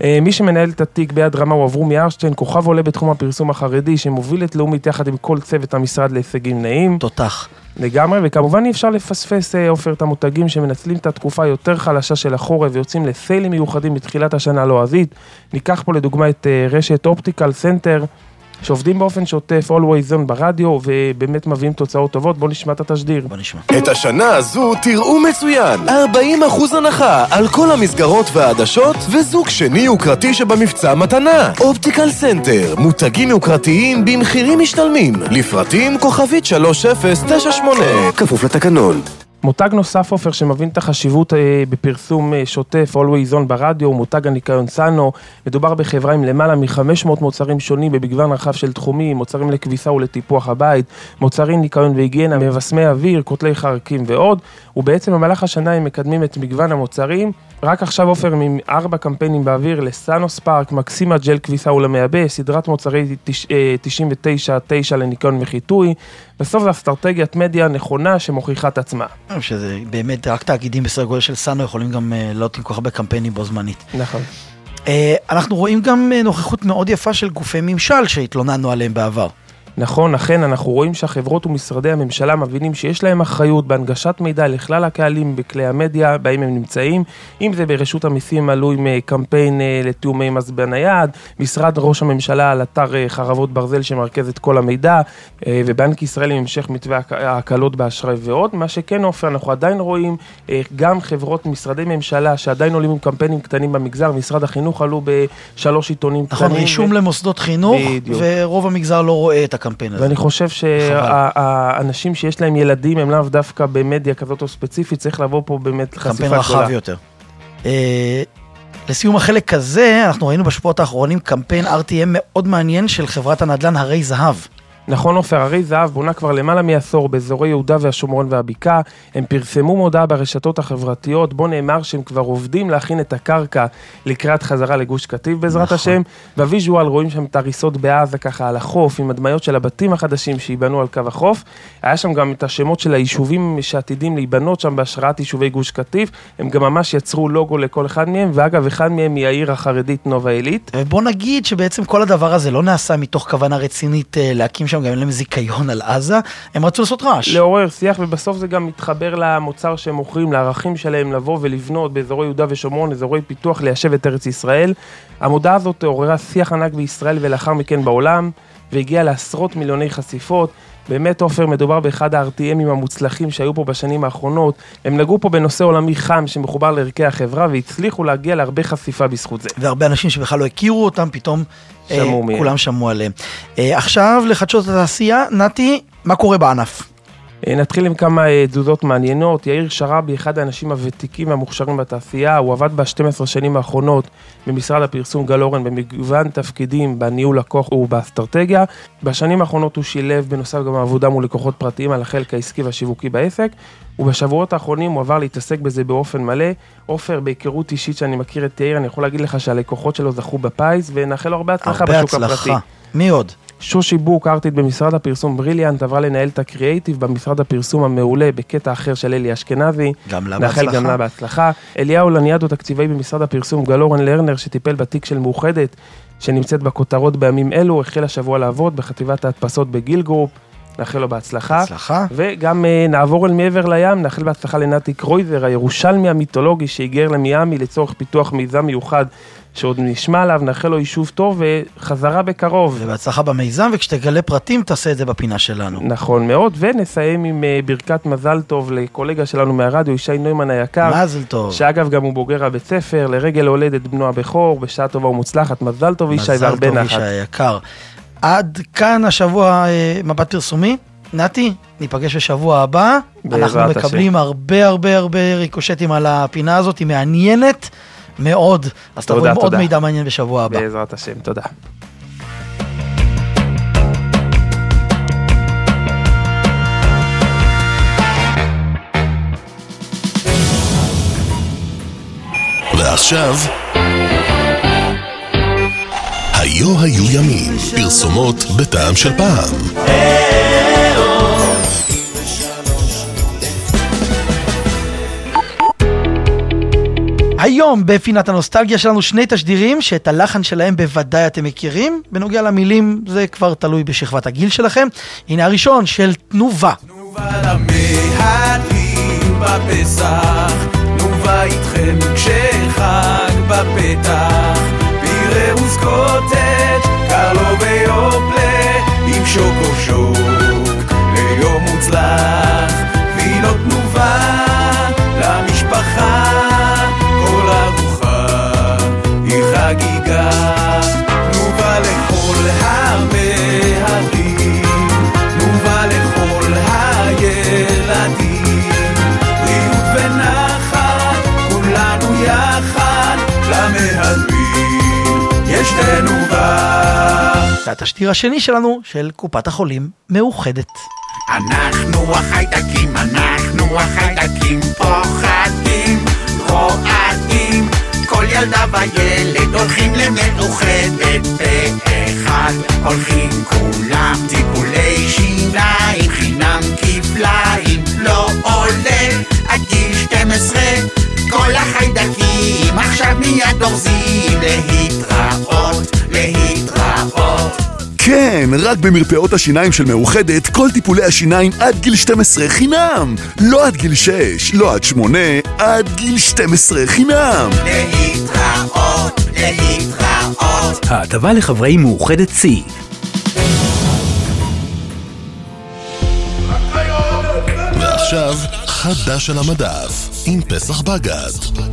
מי שמנהל את התיק ביד רמה הוא אברומי ארשטיין, כוכב עולה בתחום הפרסום החרדי, שמוביל את לאומית יחד עם כל צוות המשרד להישגים נעים. תותח. לגמרי, וכמובן אי אפשר לפספס אופר את המותגים שמנצלים את התקופה היותר חלשה של החורף ויוצאים לסיילים מיוחדים בתחילת השנה הלועזית. ניקח פה לדוגמה את רשת אופטיקל סנטר, שעובדים באופן שוטף Always On ברדיו, ובאמת מביאים תוצאות טובות. בוא נשמע את התשדיר. בוא נשמע. את השנה הזו תראו מצוין. ארבעים אחוז הנחה על כל המסגרות והעדשות, וזוג שני יוקרתי שבמבצע מתנה. אופטיקל סנטר, מותגים יוקרתיים במחירים משתלמים. לפרטים כוכבית שלוש אפס תשע שמונה. כפוף לתקנון. מותג נוסף אופר שמבין את החשיבות אה, בפרסום אה, שוטף Always On ברדיו, הוא מותג הניקיון סאנו. מדובר בחברה עם למעלה מ-חמש מאות מוצרים שונים במגוון רחב של תחומים, מוצרים לכביסה ולטיפוח הבית, מוצרים ניקיון והיגיינה, מבשמי אוויר, קוטלי חרקים ועוד. ובעצם במהלך השנה הם מקדמים את מגוון המוצרים. רק עכשיו אופר עם ארבע קמפיינים באוויר לסאנו ספארק, מקסימה ג'ל כביסה ולמייבש, סדרת מוצרי תשעים ותשע תשע לניקיון וחיטוי. בסוף זו אסטרטגיית מדיה נכונה שמוכיחה את עצמה. שזה באמת, רק תאגידים בסדר גודל של סאנו יכולים גם לעלות עם כל כך הרבה קמפיינים בו זמנית. נכון. אנחנו רואים גם נוכחות מאוד יפה של גופי ממשל שהתלוננו עליהם בעבר. נכון, אכן, אנחנו רואים שהחברות ומשרדי הממשלה מבינים שיש להם אחריות בהנגשת מידע לכלל הקהלים בכלי המדיה, בהם הם נמצאים, אם זה ברשות המיסים עלו עם קמפיין לתיאומי מס בנייד, משרד ראש הממשלה על אתר חרבות ברזל שמרכז את כל המידע, ובנק ישראל עם המשך מתווה ההקלות באשראי ועוד. מה שכן אופן, אנחנו עדיין רואים גם חברות משרדי ממשלה שעדיין עולים עם קמפיינים קטנים במגזר, משרד החינוך עלו בשלוש עיתונים נכון, קטנים. רישום ו... למוסדות חינוך, בדיוק. ורוב המגזר לא רואה את הקמפיין הזה. ואני חושב שהאנשים שיש להם ילדים הם לאו דווקא במדיה כזאת או ספציפית, צריך לבוא פה באמת חשיפה גדולה. קמפיין רחב יותר. לסיום החלק הזה, אנחנו ראינו בשבועות האחרונים קמפיין אר טי אם מאוד מעניין של חברת הנדל"ן הרי זהב. נכון אופר, הרי זהב בונה כבר למעלה מעשור באזורי יהודה והשומרון והבקעה. הם פרסמו מודעה ברשתות החברתיות, בו נאמר שהם כבר עובדים להכין את הקרקע לקראת חזרה לגוש קטיף בעזרת נכון. השם. בוויז'ואל רואים שם את הריסות בעזה ככה על החוף, עם הדמיות של הבתים החדשים שיבנו על קו החוף. היה שם גם את השמות של היישובים שעתידים להיבנות שם בהשראת יישובי גוש קטיף. הם גם ממש יצרו לוגו לכל אחד מהם, ואגב אחד מהם היא העיר החרדית נובה עילית. בוא נגיד שבעצם כל הדבר הזה לא נעשה מתוך כוונה רצינית להקים שם גם להם זיכיון על עזה, הם רצו לעשות רעש. לעורר שיח, ובסוף זה גם מתחבר למוצר שהם מוכרים, לערכים שלהם לבוא ולבנות באזורי יהודה ושומרון, אזורי פיתוח ליישב את ארץ ישראל. המודעה הזאת עוררה שיח ענק בישראל ולאחר מכן בעולם, והגיעה לעשרות מיליוני חשיפות. באמת אופר, מדובר באחד ה-אר טי אמים המוצלחים שהיו פה בשנים האחרונות. הם נגעו פה בנושא עולמי חם שמחובר לערכי החברה, והצליחו להגיע להרבה חשיפה בזכות זה. והרבה אנשים שבכלל לא הכירו אותם, פתאום אה, כולם שמעו עליהם. אה, עכשיו לחדשות התעשייה, נתי, מה קורה בענף? נתחיל עם כמה תזוזות מעניינות. יאיר שרבי, אחד האנשים הוותיקים והמוכשרים בתעשייה, הוא עבד ב-שתים עשרה שנים האחרונות במשרד הפרסום גל אורן במגוון תפקידים בניהול לקוח ובאסטרטגיה. בשנים האחרונות הוא שילב בנוסף גם עבודה מול לקוחות פרטיים על החלק העסקי והשיווקי בעסק, ובשבועות האחרונים הוא עבר להתעסק בזה באופן מלא. אופר, בהיכרות אישית שאני מכיר את יאיר, אני יכול להגיד לך שהלקוחות שלו זכו בפייס, ונאחל לו הרבה הצלחה בשוק הפרטי. מי עוד? שושי בוק, ארטית במשרד הפרסום בריליאנט, עברה לנהל את הקריאייטיב במשרד הפרסום המעולה בקטע אחר של אלי אשכנזי. גם לה בהצלחה. נאחל גם לה בהצלחה. אליהו לניאדו, תקציבי במשרד הפרסום גל אורן לרנר, שטיפל בתיק של מאוחדת, שנמצאת בכותרות בימים אלו, החל השבוע לעבוד בחטיבת ההדפסות בגיל גרופ. נאחל לו בהצלחה. בהצלחה. וגם uh, נעבור אל מעבר לים, נאחל בהצלחה לנתי קרויזר, הירושלמי המיתולוגי שהיגר למיאמי לצורך פיתוח מיזם מיוחד שעוד נשמע עליו. נאחל לו יישוב טוב וחזרה בקרוב. ובהצלחה במיזם, וכשתגלה פרטים תעשה את זה בפינה שלנו. נכון מאוד, ונסיים עם uh, ברכת מזל טוב לקולגה שלנו מהרדיו, ישי נוימן היקר. מזל טוב. שאגב גם הוא בוגר הבית ספר, לרגל הולדת בנו הבכור, בשעה טובה ומוצלחת. מזל טוב ישי והרבה נחת. מזל טוב ישי היקר. עד כאן השבוע מבט פרסומי. נתי, ניפגש בשבוע הבא. אנחנו מקבלים הרבה הרבה הרבה ריקושטים על הפינה הזאת, היא מעניינת מאוד. אז תבואי עם עוד מידע מעניין בשבוע הבא. בעזרת השם, תודה. ועכשיו היו היו ימים, פרסומות בטעם של פעם. היום בפינת הנוסטלגיה שלנו שני תשדירים שאת הלחן שלהם בוודאי אתם מכירים. בנוגע למילים זה כבר תלוי בשכבת הגיל שלכם. הנה הראשון של תנובה. תנובה למהדרים בפסח, תנובה איתכם כשחג בפתח, פיראוס קוטג' קרלו ויופלה עם שוקו שוק ליום מוצלח, וינו תנובה למשפחה, כל ארוחה היא חגיגה, תנובה לכל המהדרים, תנובה לכל הילדים, בריאות ונחת כולנו יחד, למהדרים יש תנובה. והתשדיר השני שלנו של קופת החולים מאוחדת. אנחנו החיידקים, אנחנו החיידקים, פוחדים, רועדים, כל ילדה וילד הולכים למאוחדת באחד, הולכים כולם טיפולי שיניים, חינם כפליים, לא עולה עד גיל שתים עשרה, כל החיידקים עכשיו מיד אורזים, להתראות, להתראות. כן, רק במרפאות השיניים של מאוחדת, כל טיפולי השיניים עד גיל שתים עשרה חינם. לא עד גיל שש, לא עד שמונה, עד גיל שתים עשרה חינם. להתראות, להתראות. ההטבה לחברי מאוחדת C. ועכשיו, חדש על המדף, עם פסח בגד.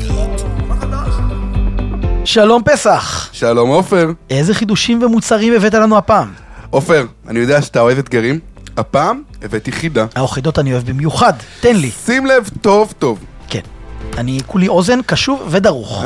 שלום פסח. שלום עופר. איזה חידושים ומוצרים הבאת לנו הפעם? עופר, אני יודע שאתה אוהב אתגרים. הפעם הבאתי חידה. החידות אני אוהב במיוחד, תן לי. שים לב טוב טוב. כן, אני כולי אוזן, קשוב ודרוך.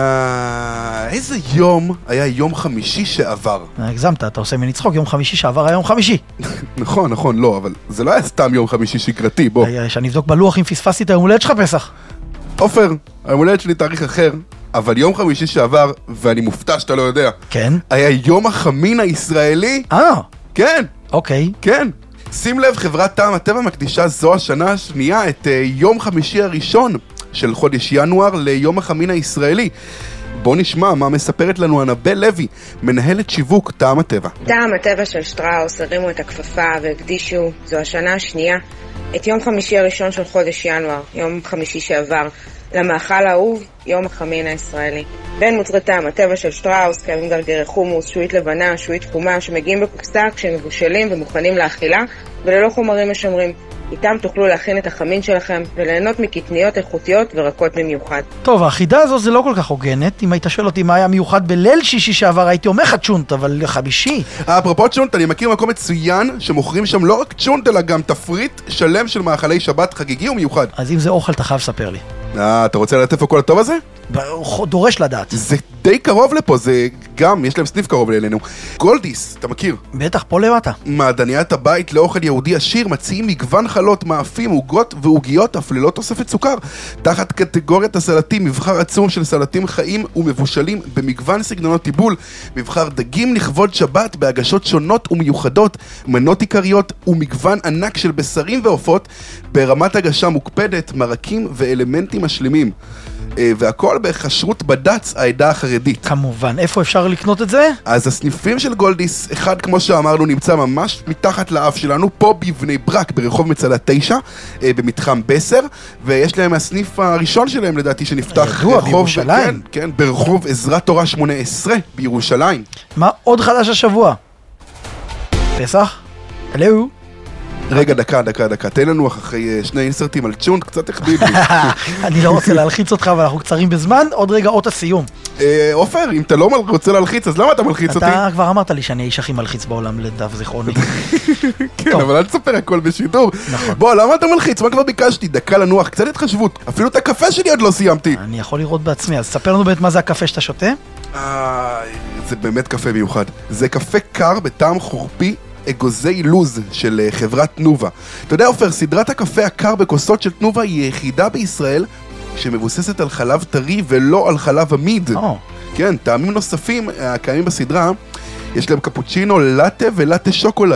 אה, איזה יום היה יום חמישי שעבר? הגזמת, אתה עושה מני צחוק, יום חמישי שעבר היה יום חמישי. נכון, נכון, לא, אבל זה לא היה סתם יום חמישי שגרתי, בוא. שאני אבדוק בלוח אם פספסתי את היום הולדת שלך פסח. עופר, היום הולדת שלי תאריך אחר. אבל יום חמישי שעבר, ואני מופתע שאתה לא יודע. כן? היה יום החמין הישראלי. אה. כן. אוקיי. כן. שים לב, חברת טעם הטבע מקדישה זו השנה השנייה את uh, יום חמישי הראשון של חודש ינואר ליום החמין הישראלי. בוא נשמע מה מספרת לנו אנבל לוי, מנהלת שיווק טעם הטבע. טעם הטבע של שטראוס הרימו את הכפפה והקדישו, זו השנה השנייה, את יום חמישי הראשון של חודש ינואר, יום חמישי שעבר, למאכל האהוב, יום החמין הישראלי. בין מוצרי טעם הטבע של שטראוס קיימים גרגירי חומוס, שועית לבנה, שועית חומה, שמגיעים בקופסה כשהם מבושלים ומוכנים לאכילה וללא חומרים משמרים. איתם תוכלו להכין את החמין שלכם וליהנות מקטניות איכותיות ורקות במיוחד. טוב, האחידה הזו זה לא כל כך הוגנת. אם היית שואל אותי מה היה מיוחד בליל שישי שעבר, הייתי אומר לך צ'ונט, אבל חמישי. אפרופו צ'ונט, אני מכיר מקום מצוין שמוכרים שם לא רק צ'ונט אלא גם תפריט שלם של מאכלי שבת חגיגי ומיוחד. אז אם זה אוכל אתה חייב לספר לי. אה, אתה רוצה לדעת איפה כל הטוב הזה? דורש לדעת. זה די קרוב לפה, זה גם, יש להם סניף קרוב אלינו. גולדיס, אתה מכיר? בטח, פה למטה. מעדניית הבית לאוכל יהודי עשיר מציעים מגוון חלות, מאפים, עוגות ועוגיות, אף ללא תוספת סוכר. תחת קטגוריית הסלטים, מבחר עצום של סלטים חיים ומבושלים במגוון סגנונות טיבול, מבחר דגים לכבוד שבת בהגשות שונות ומיוחדות, מנות עיקריות ומגוון ענק של בשרים ועופות, ברמת הגשה מוקפדת, מרקים ואלמנטים משלימים. והכל בחשרות בד"ץ העדה החרדית. כמובן, איפה אפשר לקנות את זה? אז הסניפים של גולדיס, אחד כמו שאמרנו נמצא ממש מתחת לאף שלנו, פה בבני ברק ברחוב מצדה תשע, במתחם בסר, ויש להם הסניף הראשון שלהם לדעתי שנפתח ידוע, רחוב, בירושלים. כן, כן, ברחוב עזרת תורה שמונה עשרה בירושלים. מה עוד חדש השבוע? פסח? הלו? רגע, דקה, דקה, דקה, תן לנו אחרי שני אינסרטים על צ'ונט, קצת הכביד לי. אני לא רוצה להלחיץ אותך, אבל אנחנו קצרים בזמן, עוד רגע, עוד הסיום. עופר, אם אתה לא רוצה להלחיץ, אז למה אתה מלחיץ אותי? אתה כבר אמרת לי שאני האיש הכי מלחיץ בעולם לדף זיכרוני. כן, אבל אל תספר הכל בשידור. בוא, למה אתה מלחיץ? מה כבר ביקשתי? דקה לנוח, קצת התחשבות. אפילו את הקפה שלי עוד לא סיימתי. אני יכול לראות בעצמי, אז ספר לנו באמת מה זה הקפה שאתה שותה. זה באמת קפה מיוחד. זה קפה קר בטעם חורפי, אגוזי לוז של חברת תנובה. אתה יודע, עופר, סדרת הקפה הקר בכוסות של תנובה היא יחידה בישראל שמבוססת על חלב טרי ולא על חלב עמיד. Oh. כן, טעמים נוספים הקיימים בסדרה, יש להם קפוצ'ינו, לטה ולטה שוקולד.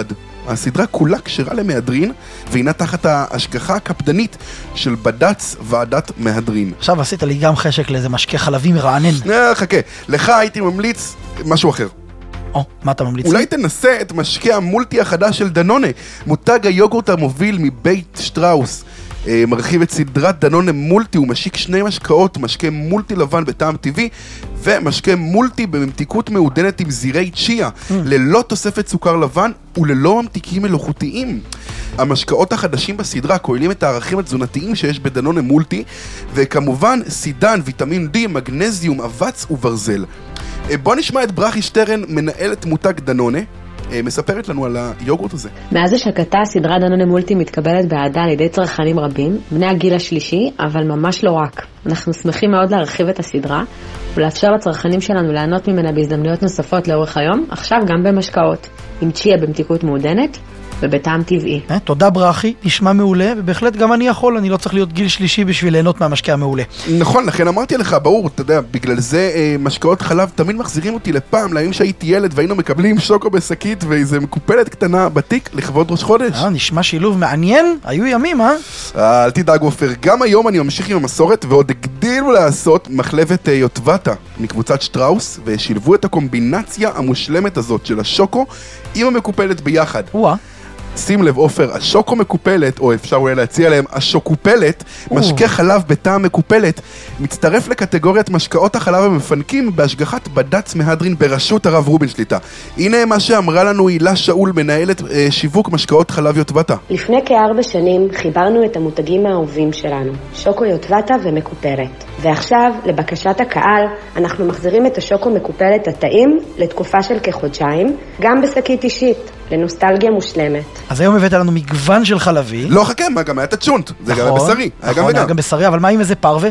הסדרה כולה כשרה למהדרין, והינה תחת ההשגחה הקפדנית של בד"ץ ועדת מהדרין. עכשיו עשית לי גם חשק לאיזה משקה חלבי מרענן. אה, חכה, לך הייתי ממליץ משהו אחר. או, מה אתה ממליץ? אולי תנסה את משקה המולטי החדש של דנונה, מותג היוגורט המוביל מבית שטראוס. מרחיב את סדרת דנונה מולטי, הוא משיק שני משקאות, משקה מולטי לבן בטעם טבעי, ומשקה מולטי בממתיקות מעודנת עם זירי צ'יה, mm. ללא תוספת סוכר לבן וללא ממתיקים מלאכותיים. המשקאות החדשים בסדרה כוללים את הערכים התזונתיים שיש בדנונה מולטי, וכמובן סידן, ויטמין D, מגנזיום, אבץ וברזל. בוא נשמע את ברכי שטרן, מנהלת מותג דנונה, מספרת לנו על היוגורט הזה. מאז השקתה, סדרת דנונה מולטי מתקבלת באהדה על ידי צרכנים רבים, בני הגיל השלישי, אבל ממש לא רק. אנחנו שמחים מאוד להרחיב את הסדרה, ולאפשר לצרכנים שלנו ליהנות ממנה בהזדמנויות נוספות לאורך היום, עכשיו גם במשקאות, עם צ'יה במתיקות מעודנת, ובטעם טבעי. תודה ברכי, נשמע מעולה, ובהחלט גם אני יכול, אני לא צריך להיות גיל שלישי בשביל ליהנות מהמשקה המעולה. נכון, לכן אמרתי לך, ברור, אתה יודע, בגלל זה משקאות חלב תמיד מחזירים אותי לפעם, לימים שהייתי ילד והיינו מקבלים שוקו בשקית ואיזה מקופלת קטנה בתיק לכבוד ראש חודש. אה, נשמע שילוב מעניין, היו ימים, אה? אל תדאג עופר, גם היום אני ממשיך עם המסורת ועוד הגדילו לעשות מחלבת יוטבתה מקבוצת שטראוס, ושילבו את הקומבינציה המושלמת הזאת של השוקו עם המקופלת ביחד. וואה. שים לב עופר, השוקו מקופלת, או אפשר אולי להציע להם, השוקופלת, משקה חלב בטעם מקופלת, מצטרף לקטגוריית משקאות החלב המפנקים בהשגחת בד"ץ מהדרין בראשות הרב רובין שליטה. הנה מה שאמרה לנו הילה שאול, מנהלת אה, שיווק משקאות חלב יוטבתה. לפני כארבע שנים חיברנו את המותגים האהובים שלנו, שוקו יוטבתה ומקופלת. ועכשיו, לבקשת הקהל, אנחנו מחזירים את השוקו מקופלת הטעים לתקופה של כחודשיים, גם בשקית אישית, לנוסטלגיה מושלמת. אז היום הבאת לנו מגוון של חלבי. לא חכה, מה גם היה את הצ'ונט, זה גם בשרי. נכון, היה גם בשרי, אבל מה עם איזה פרווה?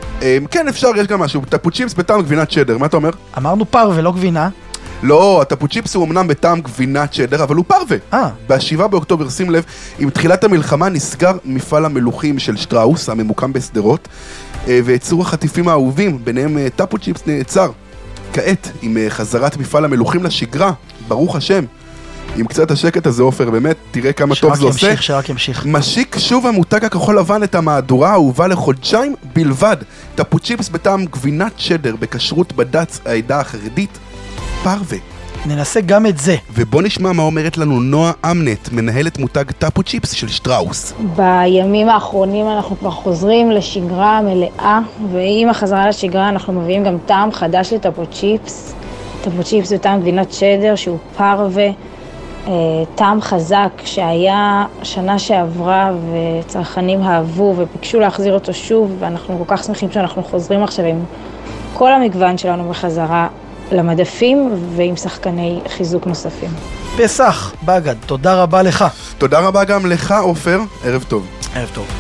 כן, אפשר, יש גם משהו, טפוצ'יפס בטעם גבינת שדר, מה אתה אומר? אמרנו פרווה, לא גבינה. לא, הטפוצ'יפס הוא אמנם בטעם גבינת שדר, אבל הוא פרווה. אה. בשבעה באוקטובר, שים לב, עם תחילת המלחמה נסגר מפעל המלוכים של שטראוס, הממוקם בסדרות, ויצור החטיפים האהובים, ביניהם טפוצ'יפס נעצר. כעת, עם חזרת מפעל המלוכים לשגרה, ברוך השם, עם קצת השקט הזה עופר, באמת, תראה כמה טוב זה עושה. ימשיך, שרק ימשיך. משיק שוב המותג הכחול לבן את המהדורה האהובה לחודשיים בלבד. טפוצ'יפס בטעם גבינת שדר בכשרות בד"ץ העדה החרדית, פרווה. ננסה גם את זה. ובוא נשמע מה אומרת לנו נועה אמנט, מנהלת מותג טפוצ'יפס של שטראוס. בימים האחרונים אנחנו כבר חוזרים לשגרה מלאה, ועם החזרה לשגרה אנחנו מביאים גם טעם חדש לטפוצ'יפס. טפוצ'יפס זה טעם גבינת שדר שהוא פרווה, טעם חזק שהיה שנה שעברה וצרכנים אהבו וביקשו להחזיר אותו שוב, ואנחנו כל כך שמחים שאנחנו חוזרים עכשיו עם כל המגוון שלנו בחזרה למדפים ועם שחקני חיזוק נוספים. פסח, בגד, תודה רבה לך. תודה רבה גם לך עופר, ערב טוב. ערב טוב.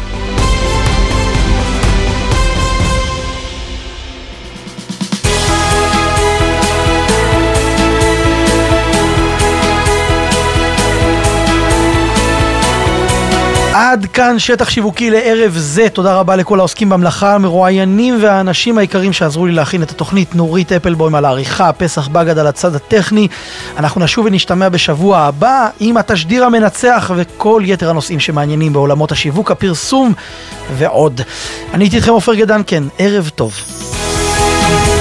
עד כאן שטח שיווקי לערב זה. תודה רבה לכל העוסקים במלאכה, המרואיינים והאנשים העיקרים שעזרו לי להכין את התוכנית. נורית אפלבוים על העריכה, פסח בגד על הצד הטכני. אנחנו נשוב ונשתמע בשבוע הבא עם התשדיר המנצח וכל יתר הנושאים שמעניינים בעולמות השיווק, הפרסום ועוד. אני הייתי איתכם עופר גדנקן, ערב טוב.